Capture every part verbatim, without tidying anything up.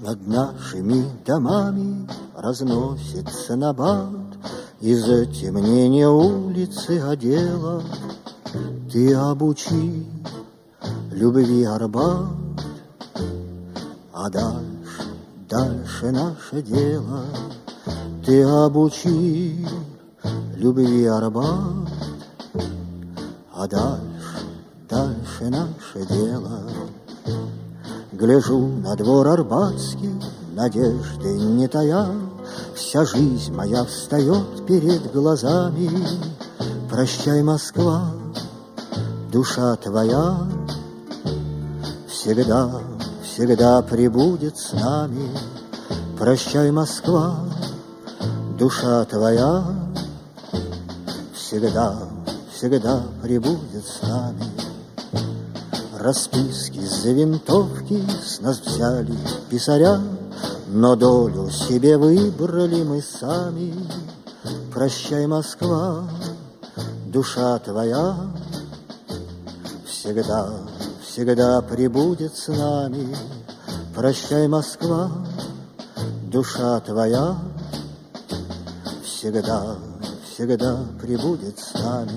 Над нашими домами разносится набат из темнения улицы одела. Ты обучи любви Арбат, а дальше, дальше наше дело. Ты обучи любви Арбат, а дальше, дальше наше дело. Гляжу на двор арбатский, надежды не тая, вся жизнь моя встает перед глазами. Прощай, Москва, душа твоя всегда, всегда пребудет с нами. Прощай, Москва, душа твоя всегда, всегда пребудет с нами. Расписки за винтовки с нас взяли писаря, но долю себе выбрали мы сами. Прощай, Москва, душа твоя всегда, всегда пребудет с нами. Прощай, Москва, душа твоя всегда, всегда пребудет с нами.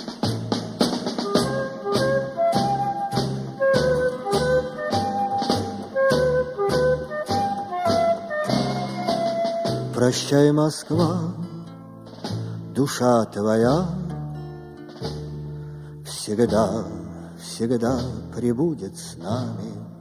Прощай, Москва, душа твоя всегда, всегда пребудет с нами.